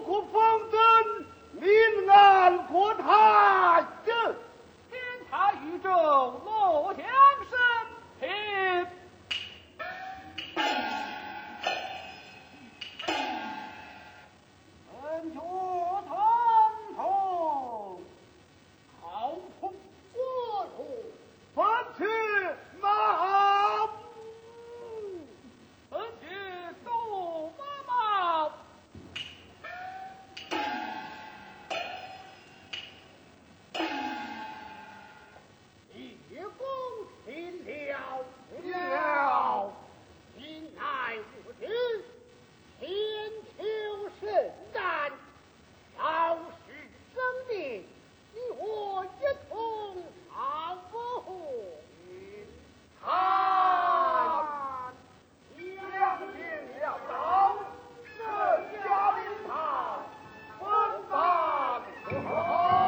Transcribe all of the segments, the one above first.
国方针，民安国泰。 天台宇宙落江生平。本国传统，好风国土， 本去马本去杜妈妈。 叶公听了，今乃无知，千秋圣诞，少时生命，你我一同好不？看，将军了当，这家领他分办可好？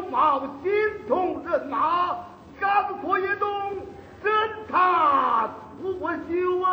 冒心痛人马，干活也动，侦查不过修文。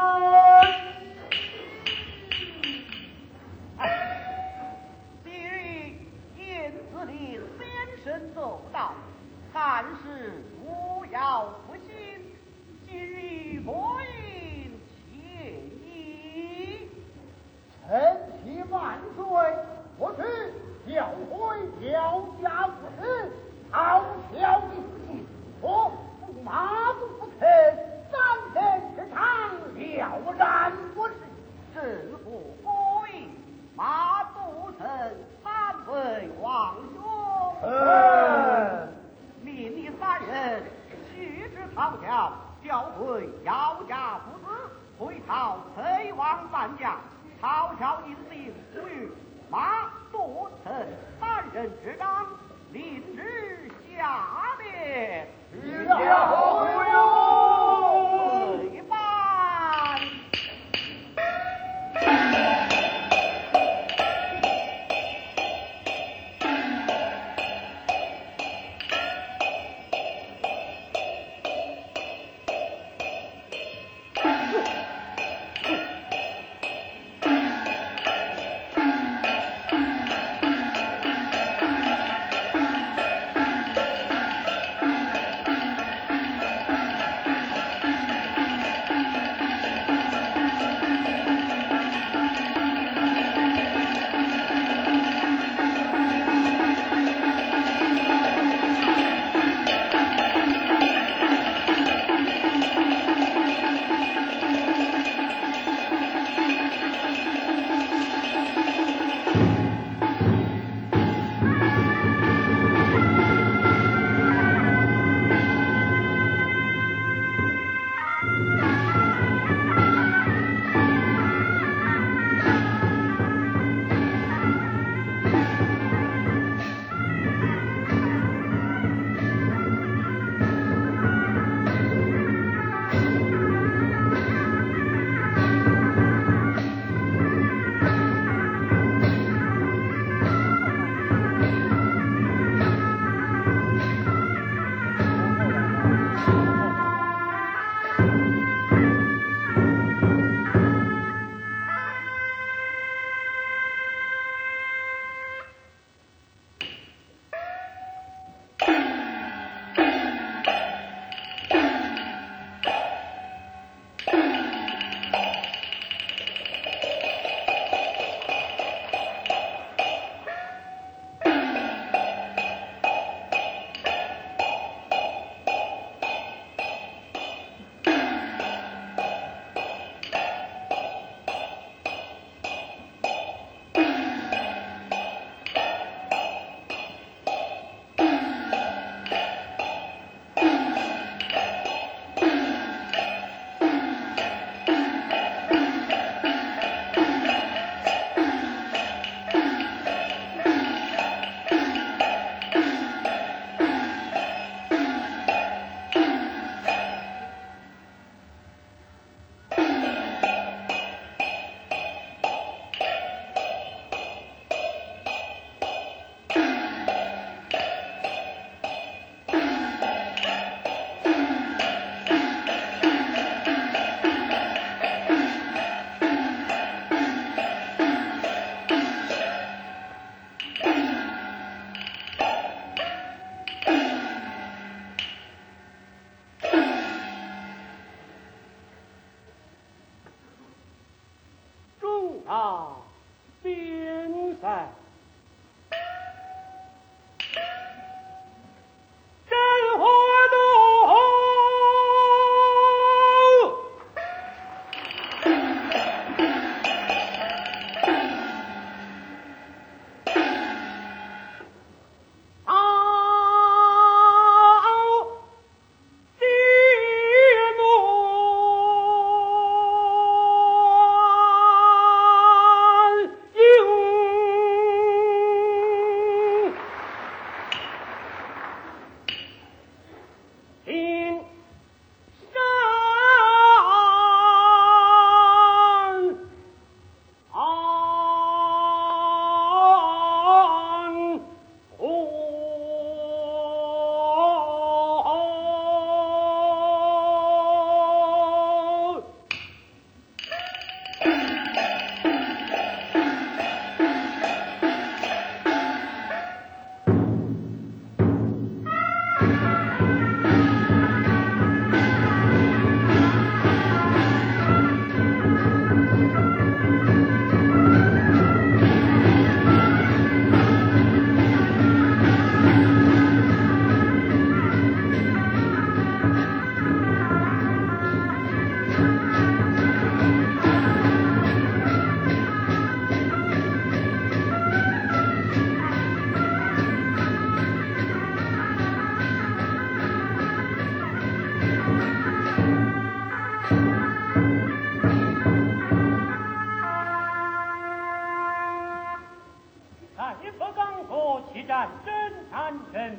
今日燕子令先生奏道，汉室勿要不信，今日播音且已。 臣妻万岁！我去教诲教家父子，好孝的父我驸马都不曾3天之长，了然不是。 政府播音，马都城参为王兄。命你3人续之讨教，教诲姚家父子，会讨崔王三将，讨教引领不与马都城3人之章，令之下列。 有哟。 一般。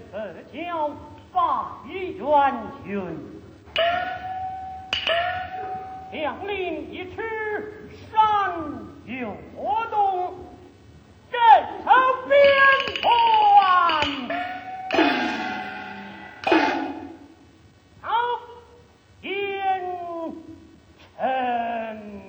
自叫法元勋，将领一尺山有动，镇守边关。好，奸臣。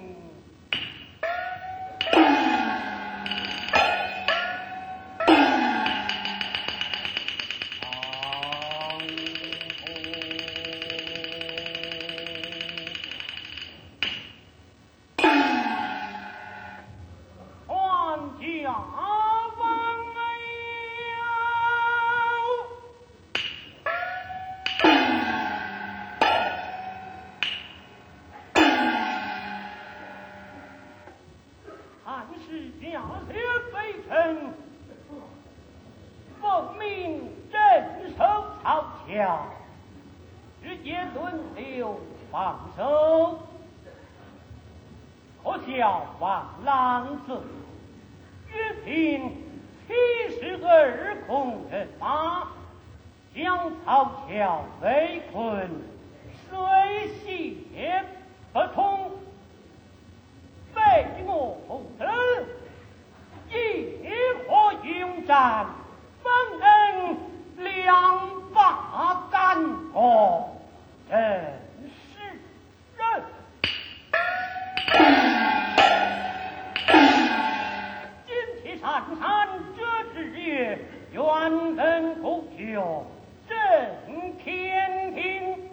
直接轮流放手，可笑王郎子只凭72孔人马，将曹操围困，水泄不通，被我不得，野火勇战，方能两把干过。真是人！今天姗姗这之月，原本故旧震天庭。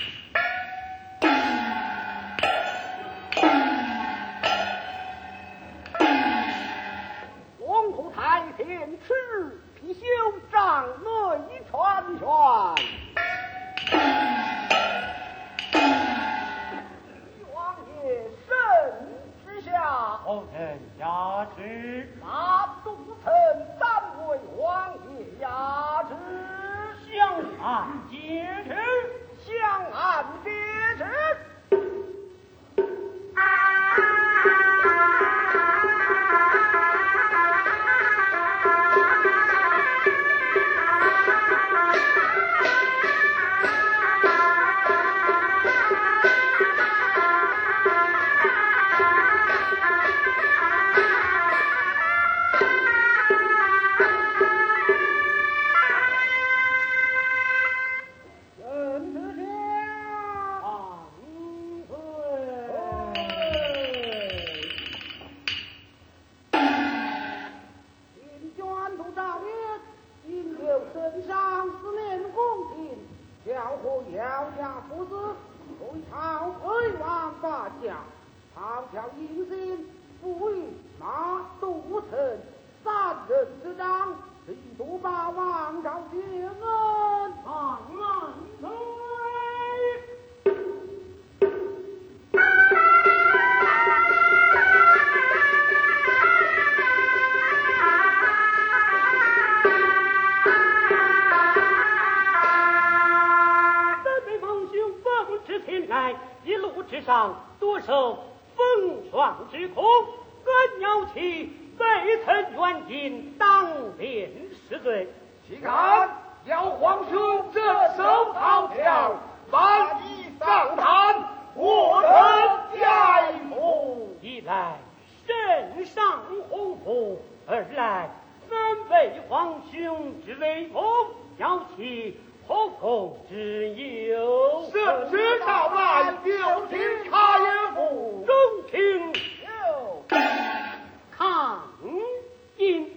龙虎太平吃貔貅掌内传拳。王爷圣旨下， 后臣压旨， 马都臣暂为王爷压旨， 相按皆旨， 相按皆旨。 一路之上多受风霜之苦，更要其未曾远近，当面是罪。 岂敢要皇兄这手草条，万一上坛，我等家父。 一来圣上洪福，二来三位皇兄之威风，要其后宫之忧。 圣旨到来，就听他也不中听抗议。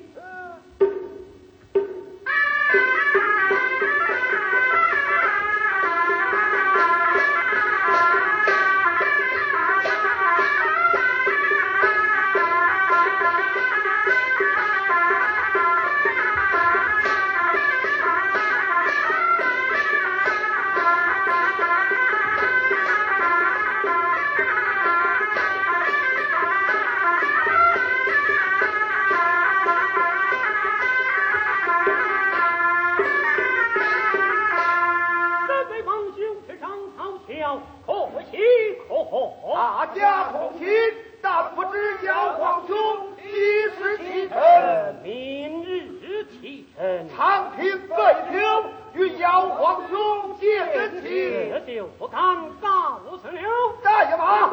大家同心，但不知教皇兄几时启程？ 明日启程。 长平废丢， 就不敢告辞了。 在吧。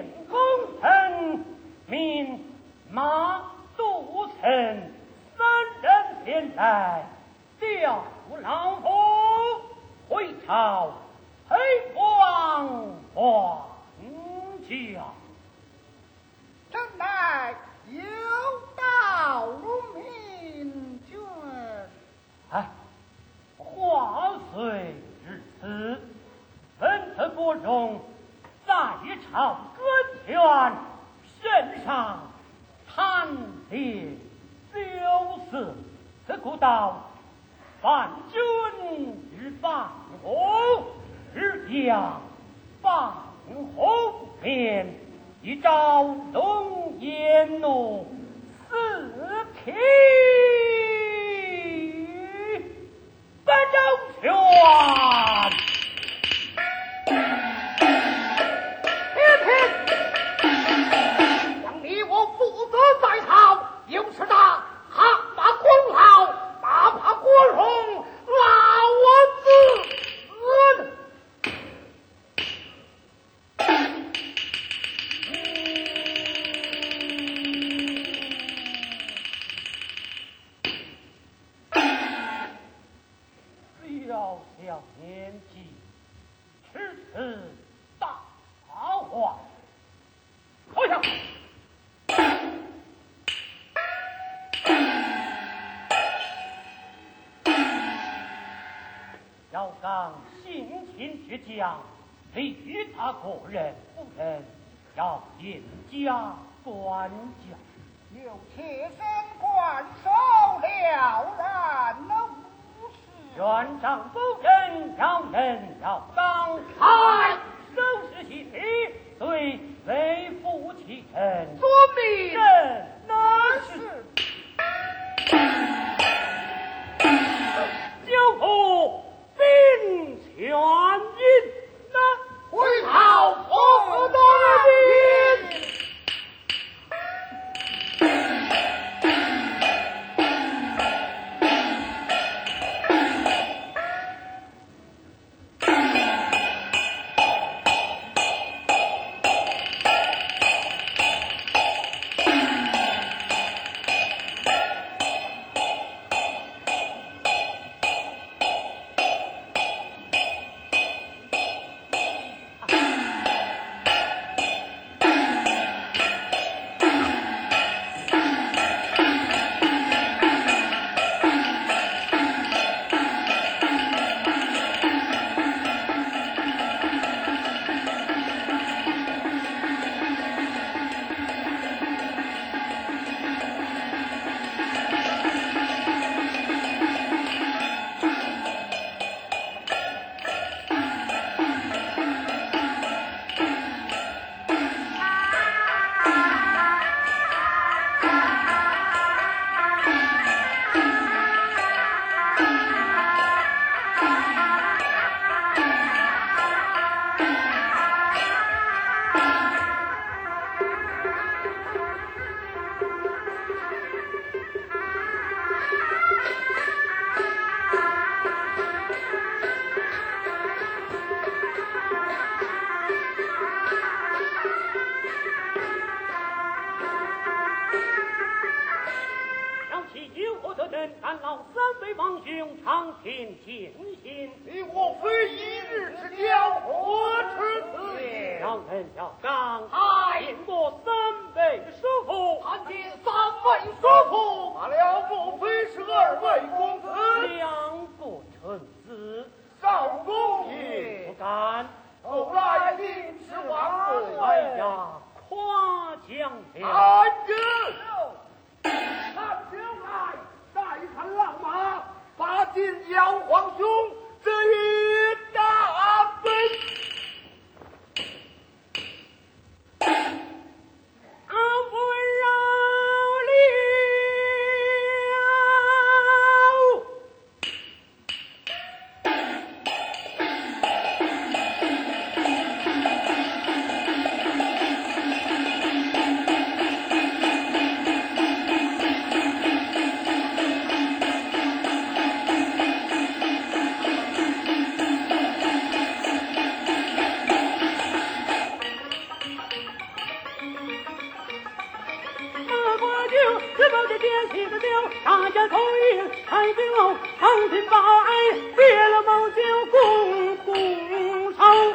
建功臣，命马都城三人前来调老夫回朝陪王还家。 朕乃有道如明君。 哎，话虽如此，本次国中在朝专权，圣上贪恋酒色，此故道犯君之犯我，日将犯后面，以昭东沿路四品本州权。 让你我负责在朝，又是那蛤蟆官老，哪怕国荣拉我自小小年纪，吃此大话，坐下。要刚性情倔强，力他个人不仁，要严加管教。 有妾身管守了然无事。 院长夫人要人要刚，开收拾细皮，对为夫妻臣。 遵命。 朕乃是九府兵权印那回朝何大兵。 但老三位王兄常天见心， 你我非一日之交，何止此言？ 小人要刚， 嗨， 见过三位叔父， 看见三位叔父，罢了，莫非是二位公子？ 两个臣子， 少公爷不敢。 后来临时王子， 哎呀，夸奖了。 安着，看就来，再看老马，把金姚皇兄这一大分。 阿夫饶了。 只报这奸细的酒，大家口音太平喽，长情把爱别了某酒共仇。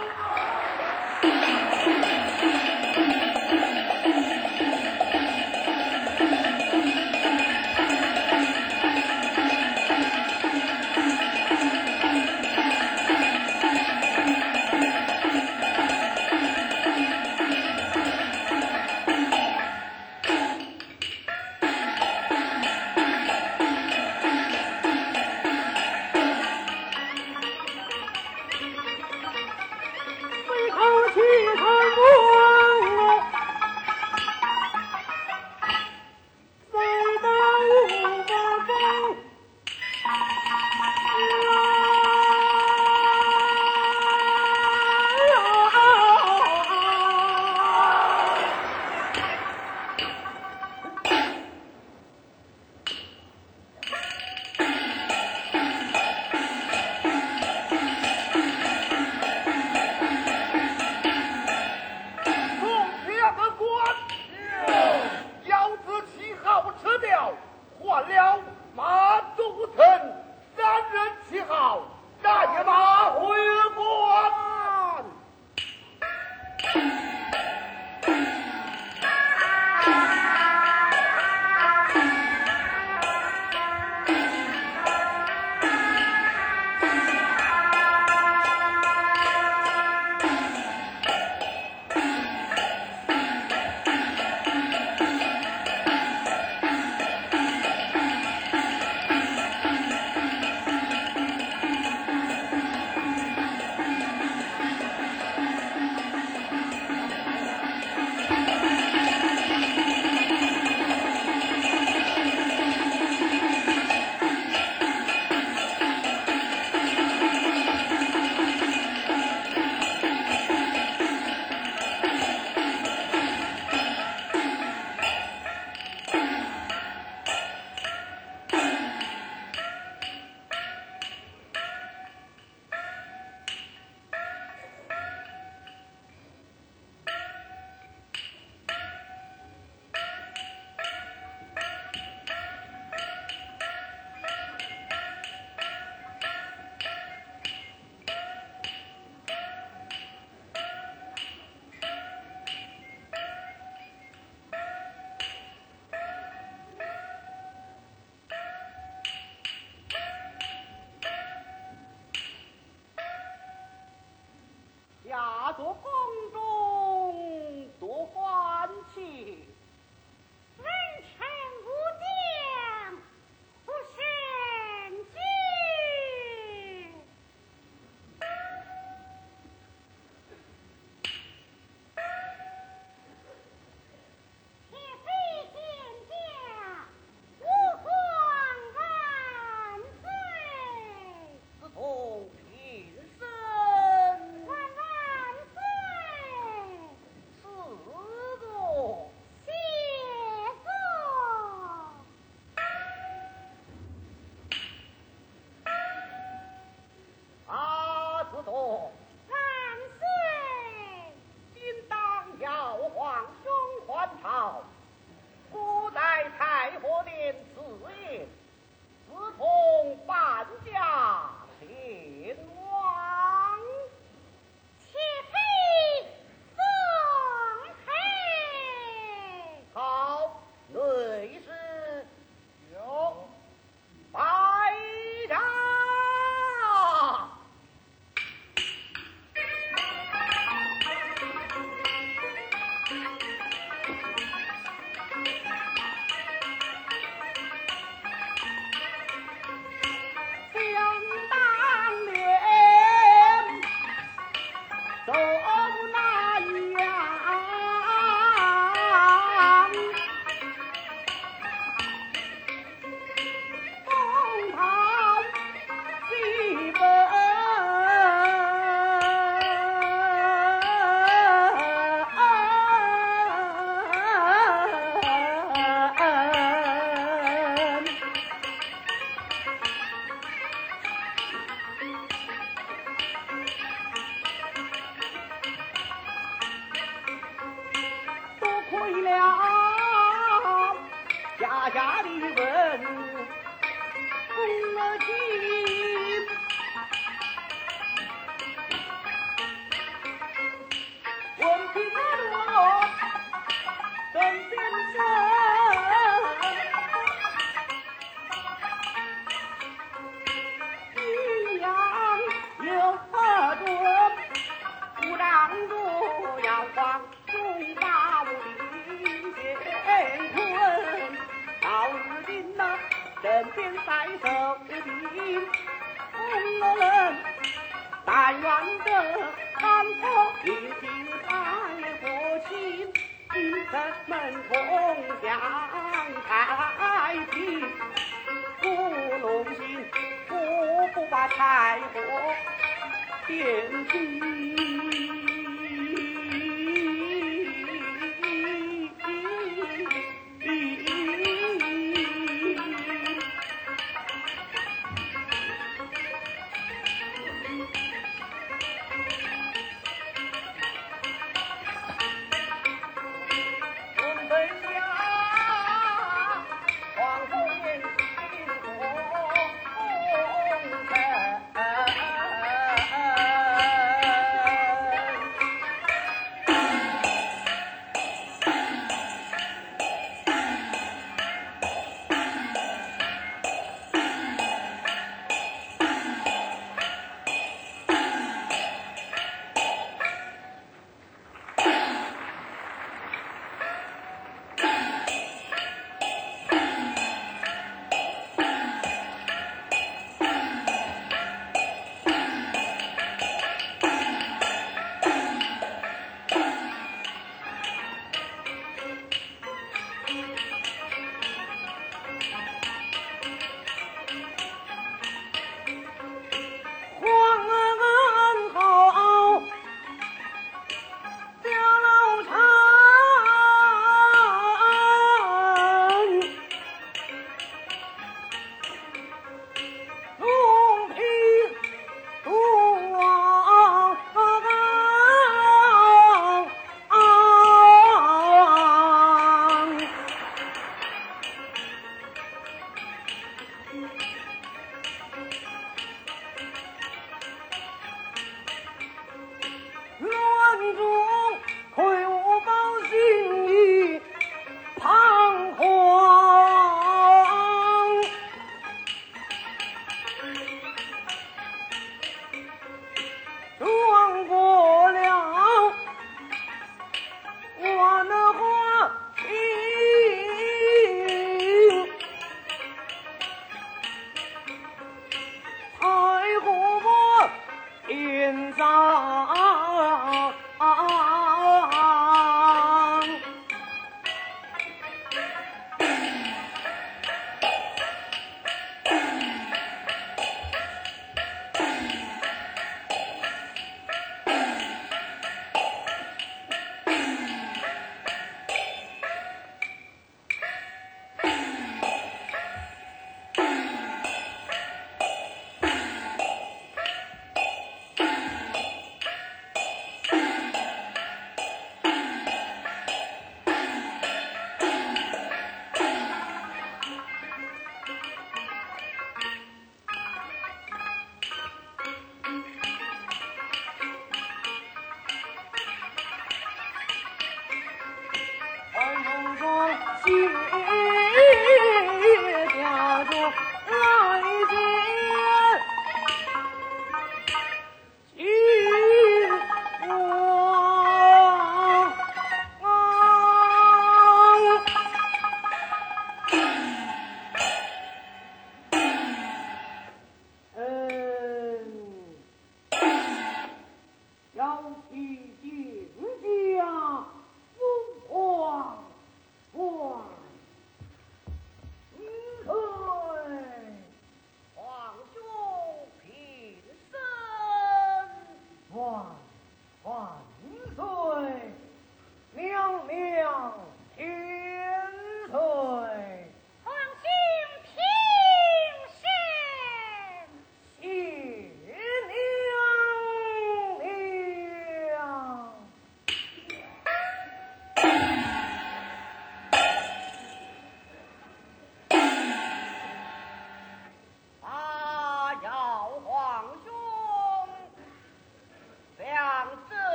下座宫中多欢喜， 文臣武将不胜惧。铁飞天下，吾皇万岁！ 自从平生万岁！ 赐座。 谢座。 自座。 万岁！ 今当要皇兄还朝，古在太和殿赐宴，自从半价前往。 且非奉陪。 好，内侍有拜驾。 想当年走南阳，东逃西奔。多亏了家家的问我情，问平安我邓先生，阴阳有多，不让住阳光中把我乾坤，到如今呐，身边在手的人，但愿的山坡平静海阔心，人们同享太平，不弄心，不把柴火点起。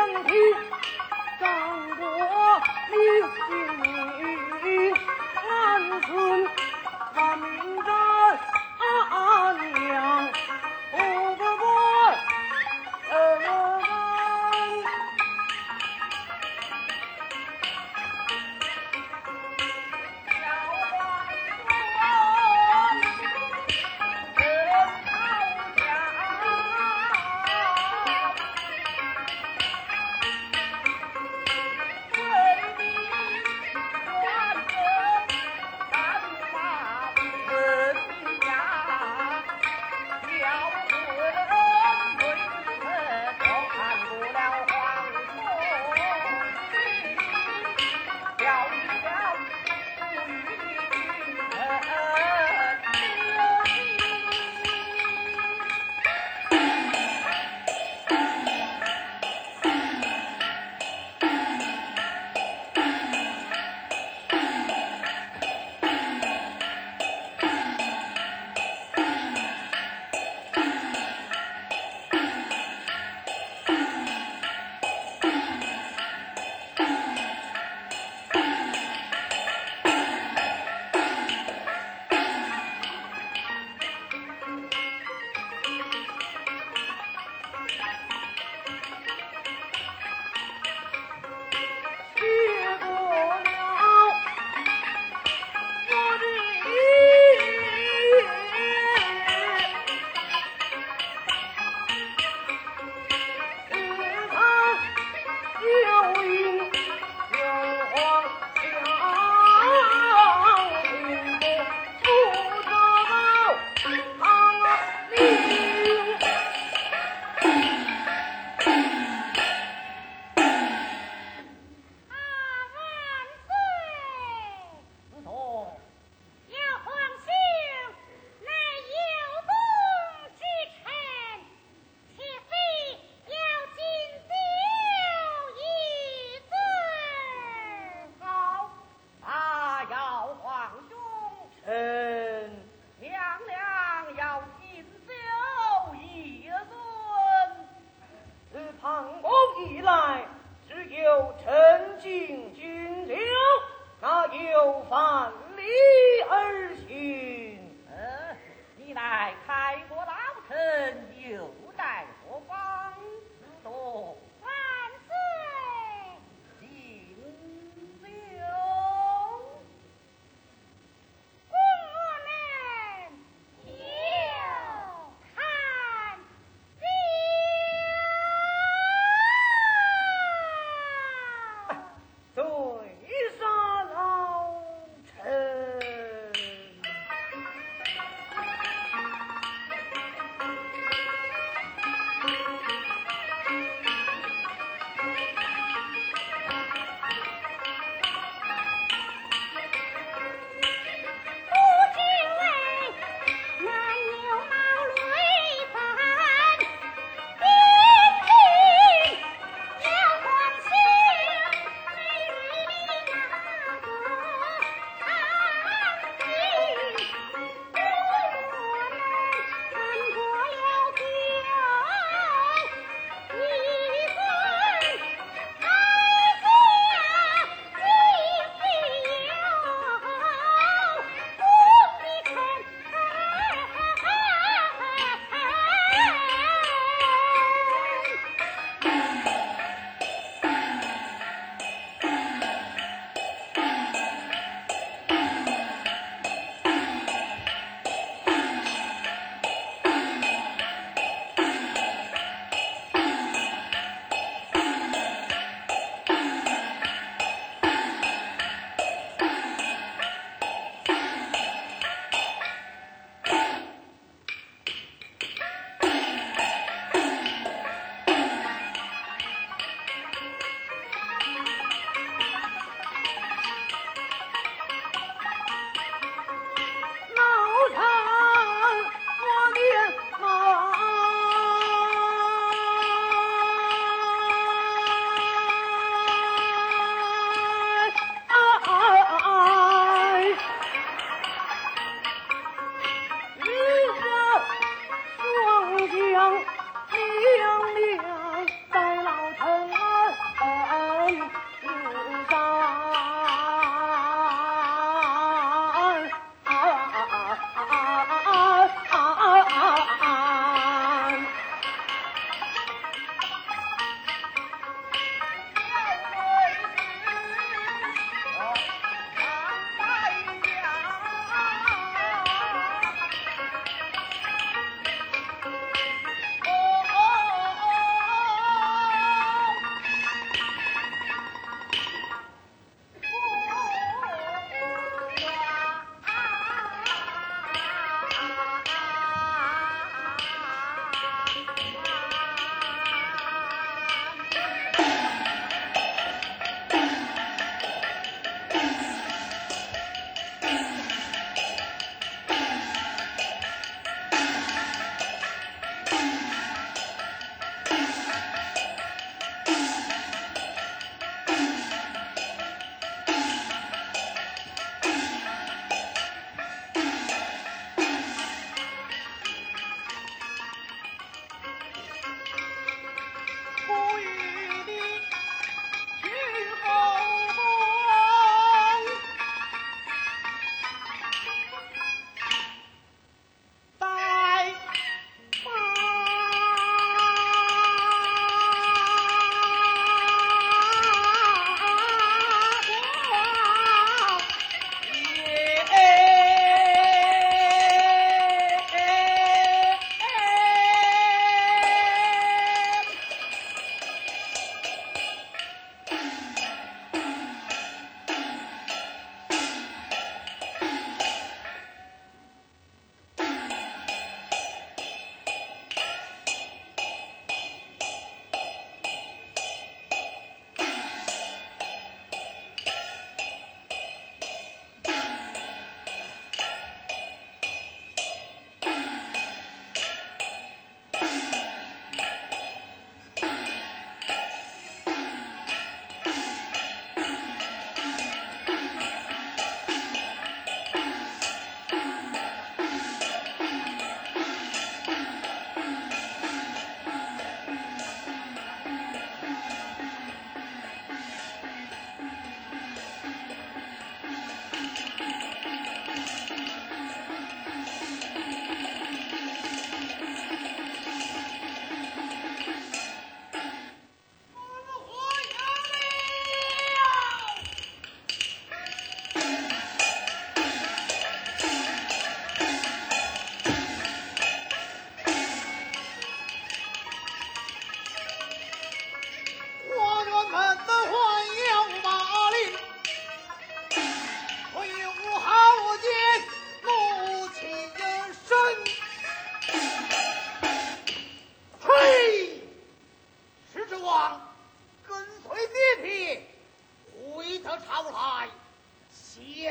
将军张国立新安顺万民战娘不过关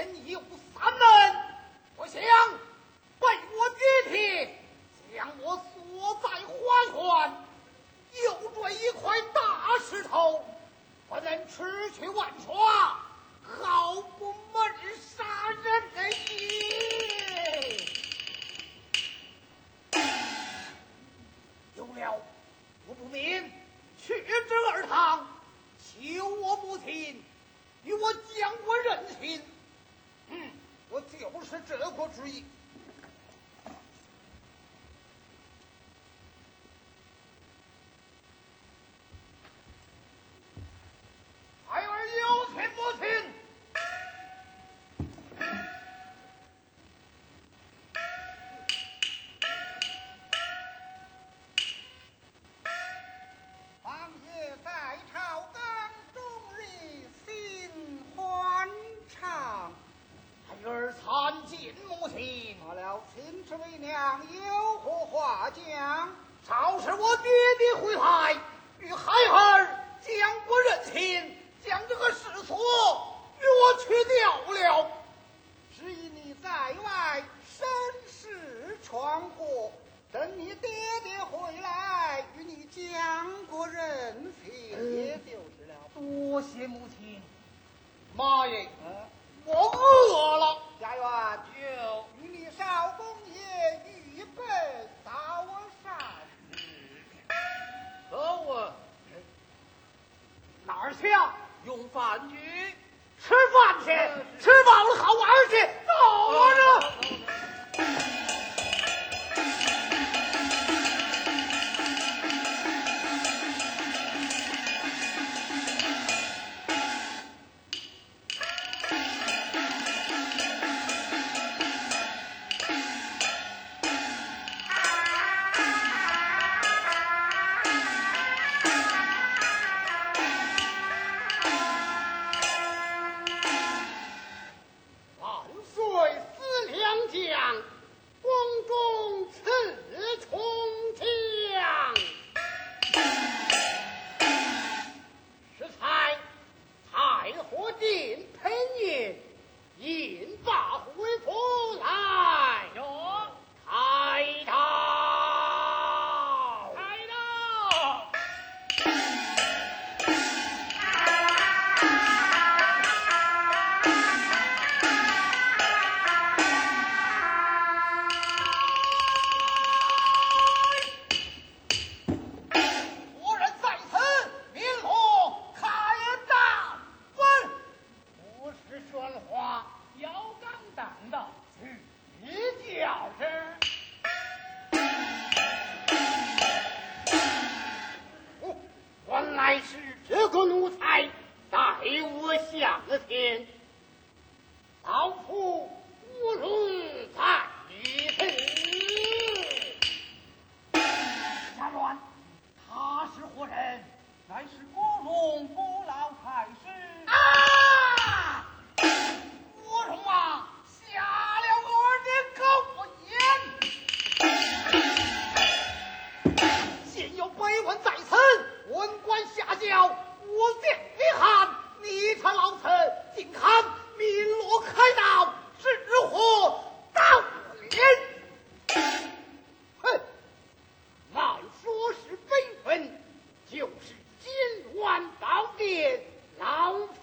前有三门，我想被我爹爹将我锁在花园，又坠一块大石头，不能出去玩耍，好不闷杀人的也。有了，我不免去之而堂，求我母亲与我将我认亲。我就是这个主意。孩儿有请母亲。 王爷在朝纲，终日心欢畅。 孩儿参见母亲。 好了，秦氏为娘有何话讲？ 朝是我爹爹回来，与孩儿将我认亲，将这个世所与我去掉了。 只因你在外身世闯祸，等你爹爹回来，与你将过人亲，也就是了。 多谢母亲。妈耶，我饿了。 家园就与你少公爷预备早膳食。 可我哪儿下用饭去， 吃饭去？吃饱了好玩去，走啊这！万岁司良将，宫中赐冲将。食材太和殿喷饮，饮罢回府来。 有开刀！ 开刀！ 夫人在此，明罗开大门。不是喧哗， 腰杆胆道， 一叫之。原来是这个奴才带我向了天，老夫无容在此。家园，他是何人？ 乃是国龙国老太师。 啊！国荣啊，下了我的狗眼！现有百文在此，文官下轿，我见你汉，你他老臣竟敢明罗开刀，是何道理？哼！乃说是非分，就是金銮宝殿，老夫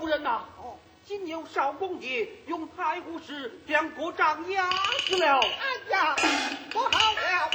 夫人呐、 哦，今有少公爷用太湖石将国丈压死了。 哎呀，不好了！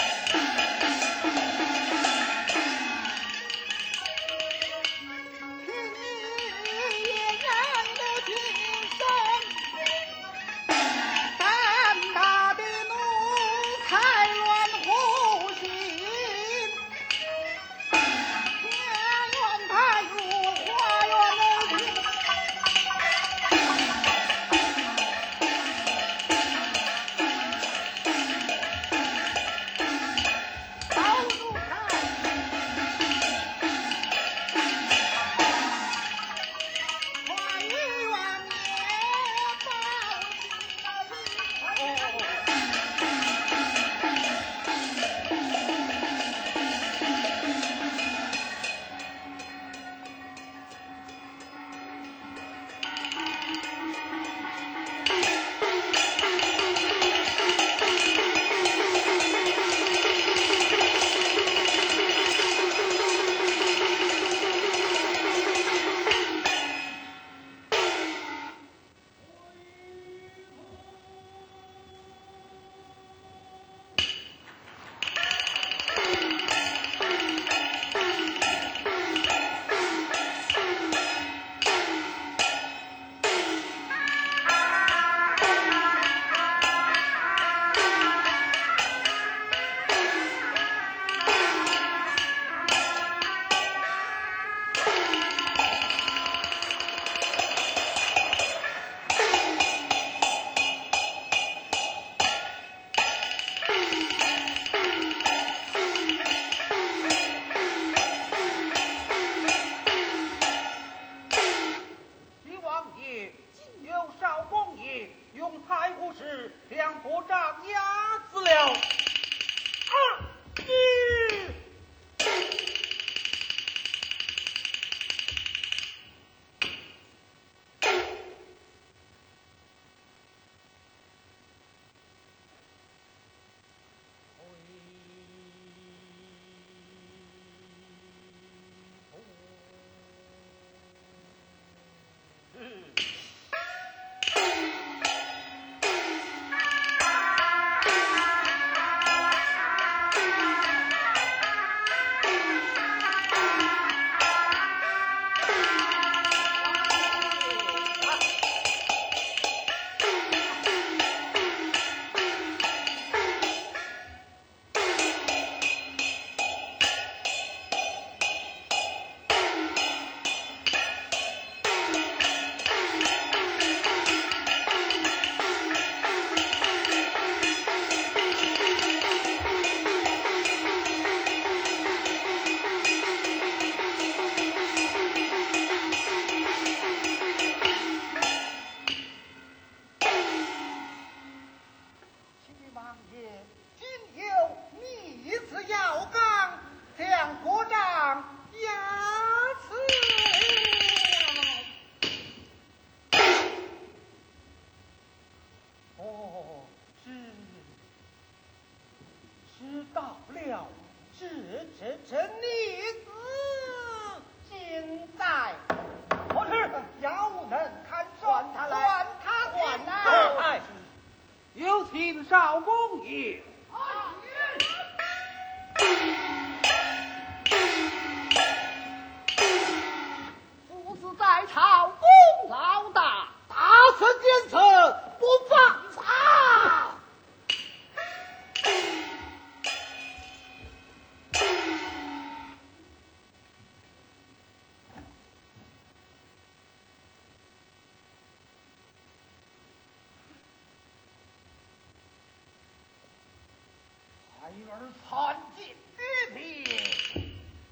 儿参见爹爹。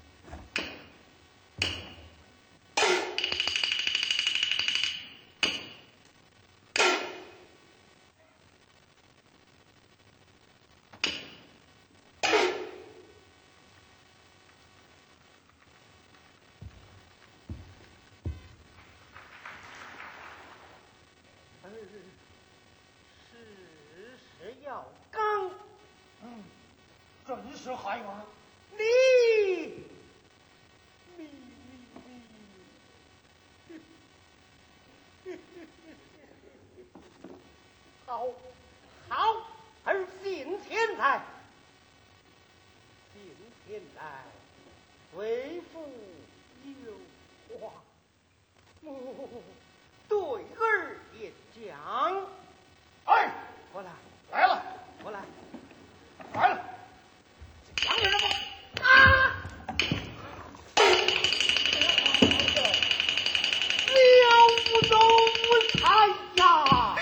是要刚， 真是孩儿， 你好，好，而信天来，信天来，为父有话，对儿也讲。 哎， 过来， 来了， 过来， 来了，讲你什么？ 啊！了不得无才呀！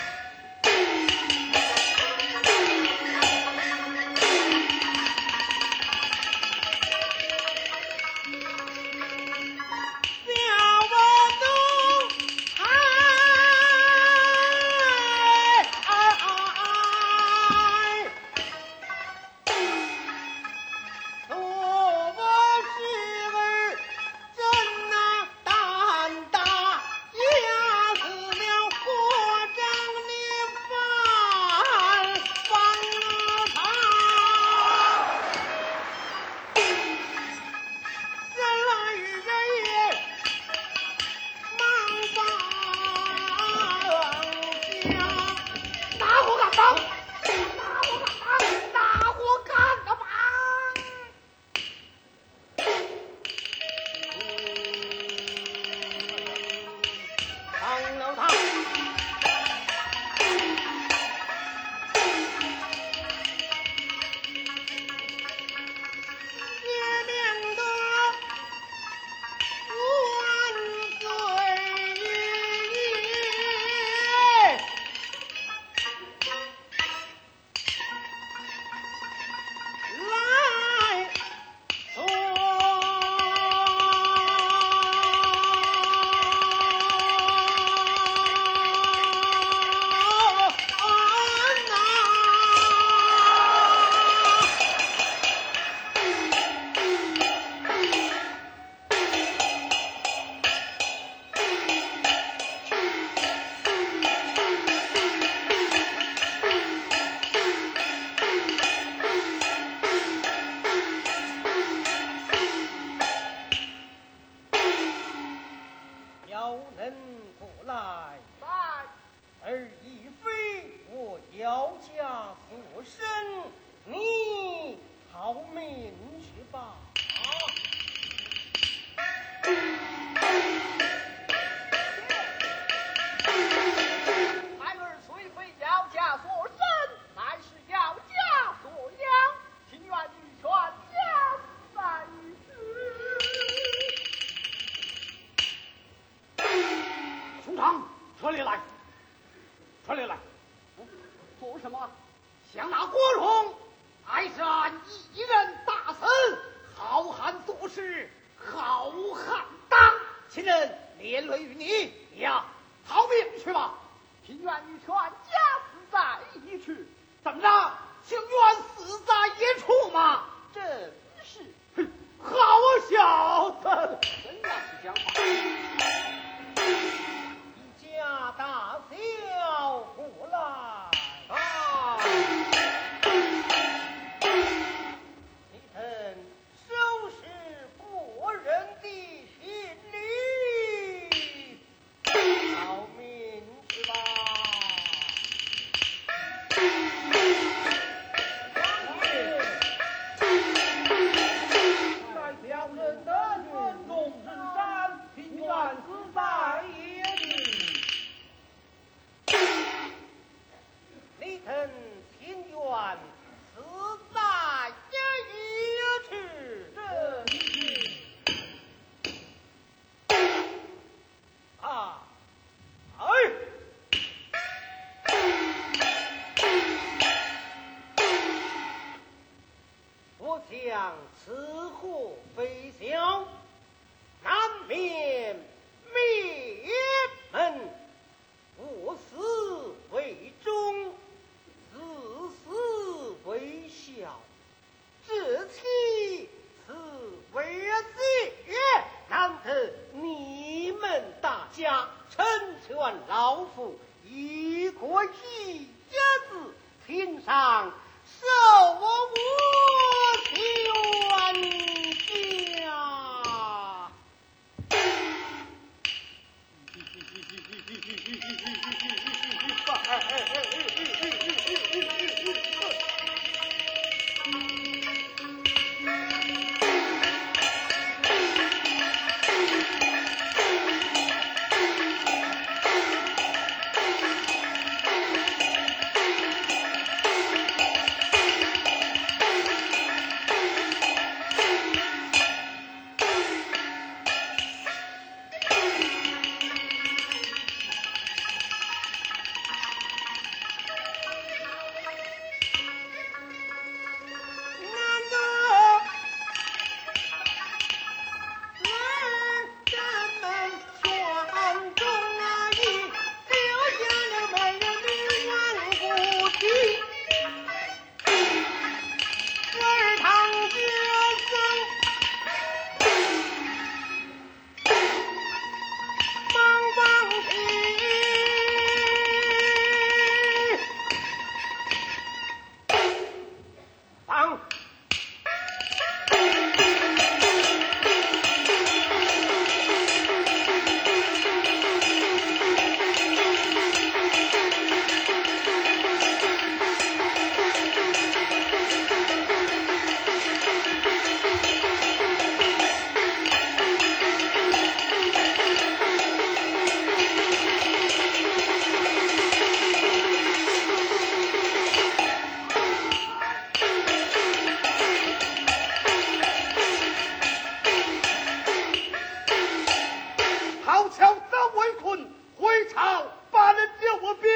朝把人救我兵，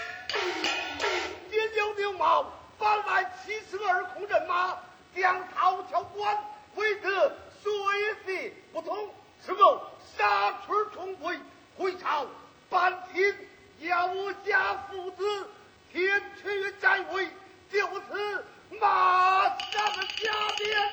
仅有刘茂反来72空人马，将曹桥关围得水泄不通，是否杀出重围，回朝半天要我家父子天取寨位，就此马上加鞭。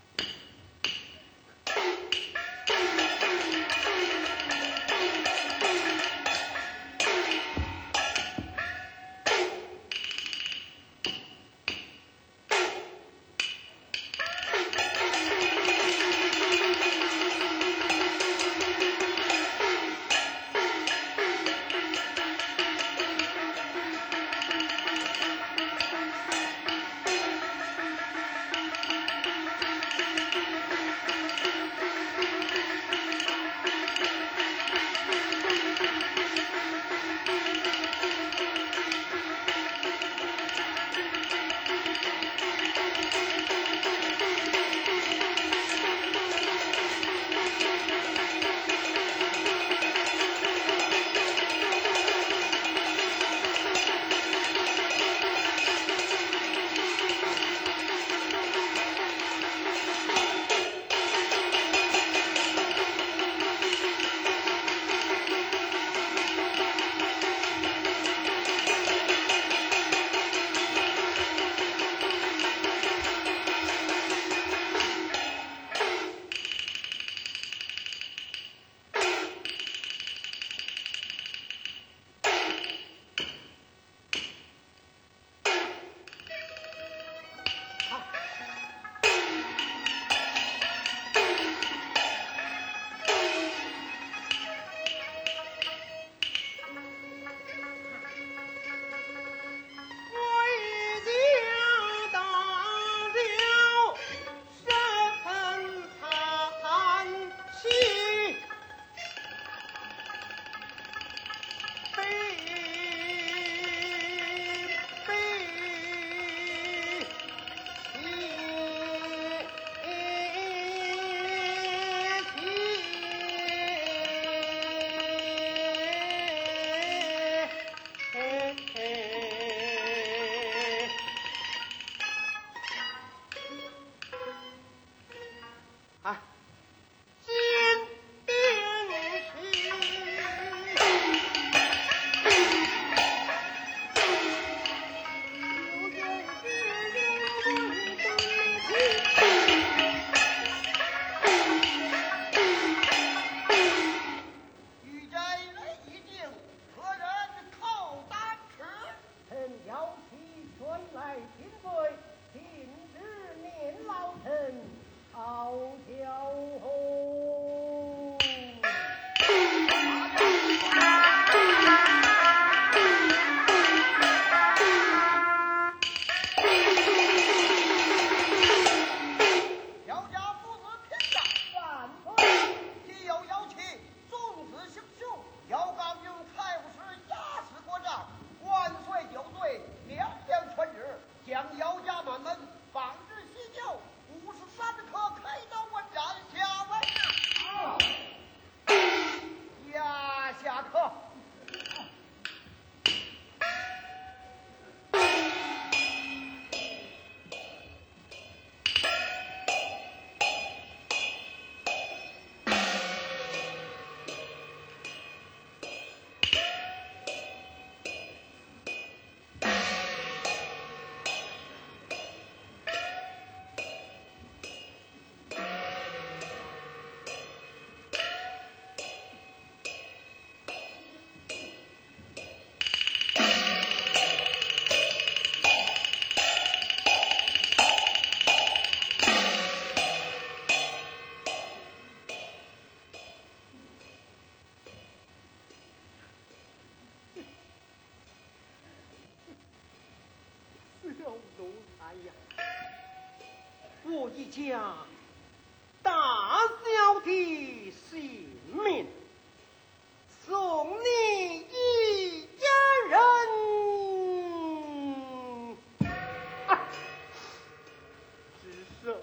我一家大小的性命，送你一家人。只手。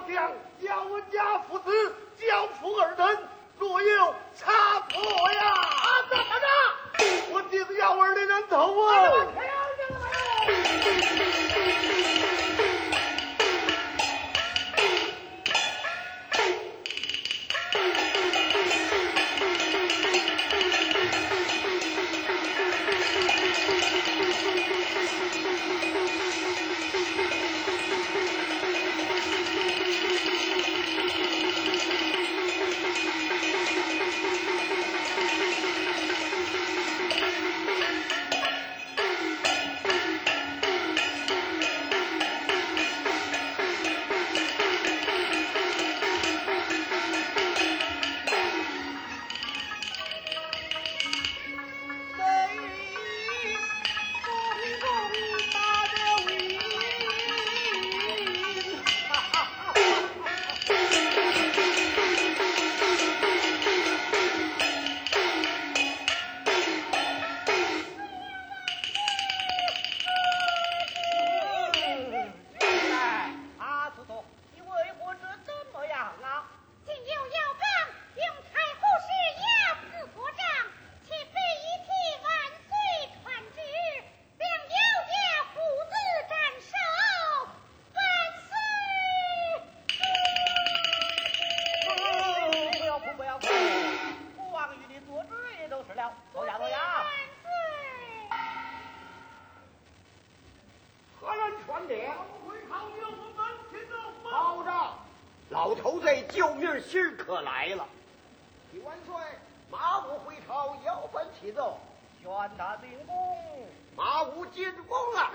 我将姚文家父子交付二人，若有差错呀， 怎么着？ 我定姚儿的人头啊！ 老头子救命信儿可来了！李万岁，马武回朝要奔启奏， 宣他进宫。 马武进宫了。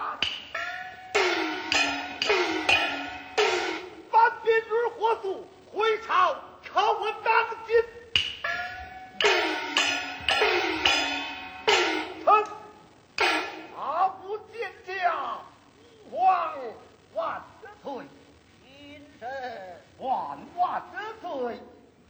班边军火速回朝，朝我当今。马武见驾，皇万岁！ 亲神万万岁！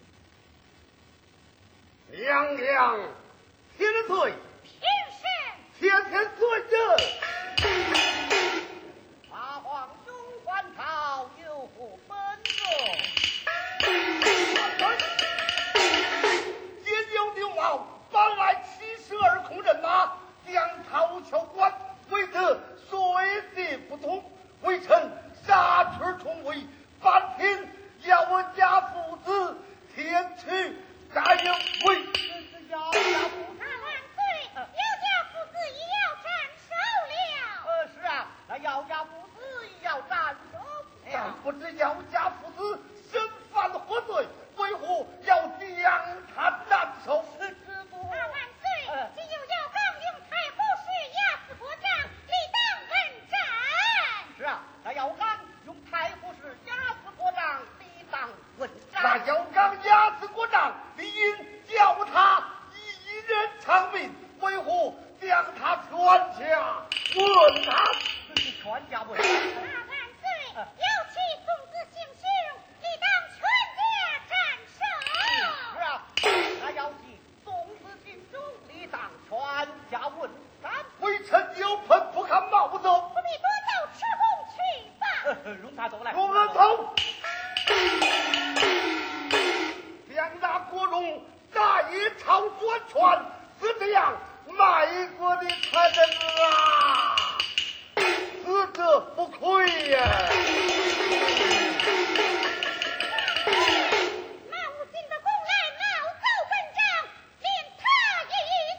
娘娘，千岁！ 平身！ 天天岁人！ 马皇兄还朝，有负本座。 皆有牛毛，搬来72空人马，将曹桥关围得水泄不通。微臣杀去重围，半天要我家父子前去再有为姚家父子。 万岁！姚家父子已要斩首了。 是啊，那姚家父子也要斩首但了。 不知姚家父子身犯何罪，为何要将他斩首？ 万岁！只有姚刚用太湖氏压死国丈，理当问斩。 是啊，那姚刚用太湖氏压死国丈，理当问斩。 那姚刚压死国丈，理应叫他一人偿命，为何将他全家问他？ 全家问。 万岁！有其父子行凶，理当全家斩首。 是啊，那要其宗子尽忠，理当全家问斩。 微臣有盆不堪冒走， 不必多奏，吃红去吧。 容他走来。 众人走。将那国荣大一朝宣传，是这样卖国的才人啊，死者不亏呀。 马武进的宫来，冒奏本章，连他一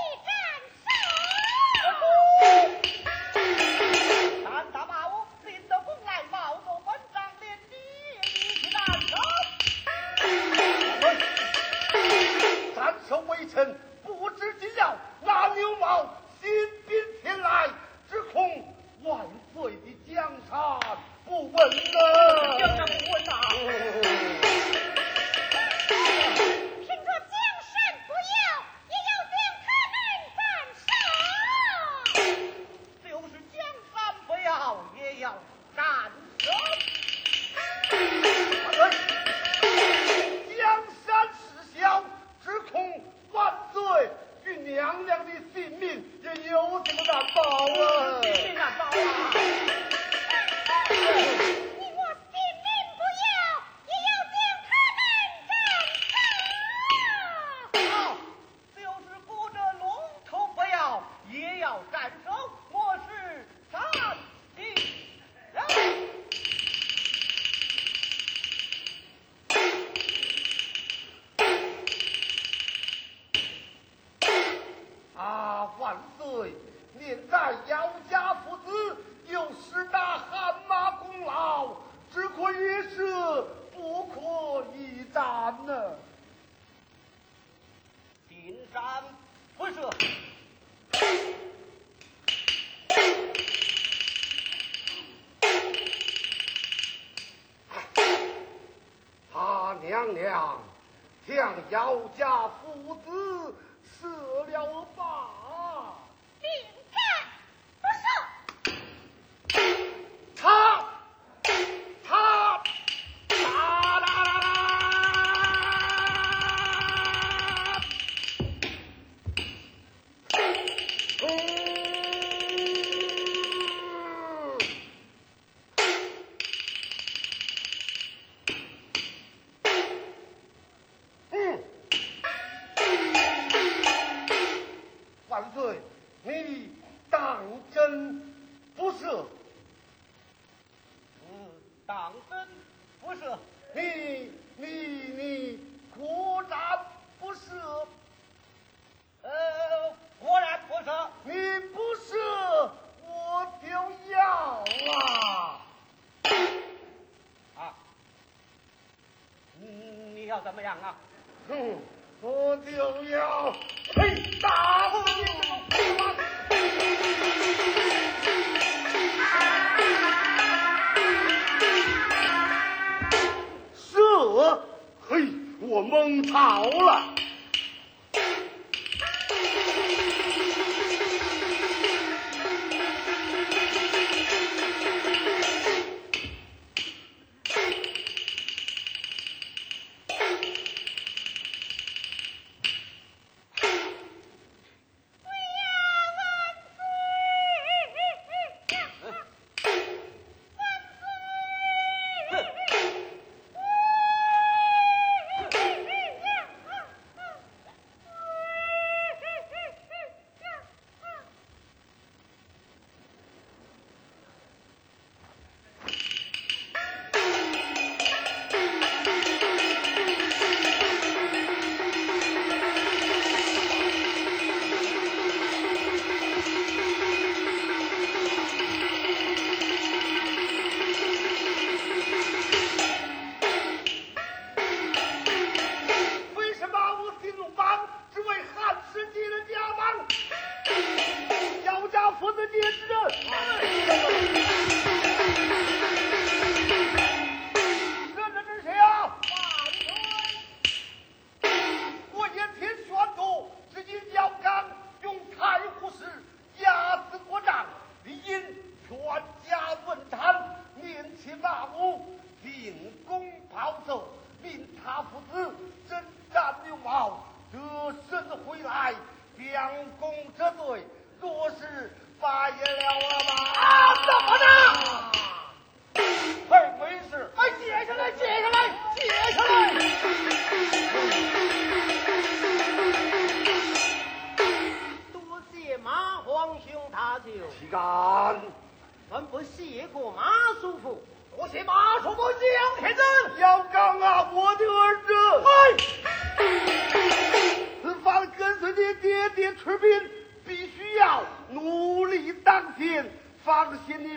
起斩首。 但大马武领着宫来，冒奏本章，连你一起斩首。 斩首微臣不知今要，那牛毛新兵前来，只恐万岁的江山不稳了。 江山不稳呐。 凭着江山不要，也要将他们斩首。 就是江山不要，也要斩首。 江山事小，只恐万岁与娘娘的性命也有什么难保啊？ 性命难保啊！ 你我性命娘娘，将姚家父子赦了吧。 领战不赦。 他万岁，你当真不赦？ 当真不赦。 你果然不赦？ 果然不赦。 你不赦，我就要啊！你要怎么样啊？ 我就要打死你！赦！嘿，我蒙草了。放心，你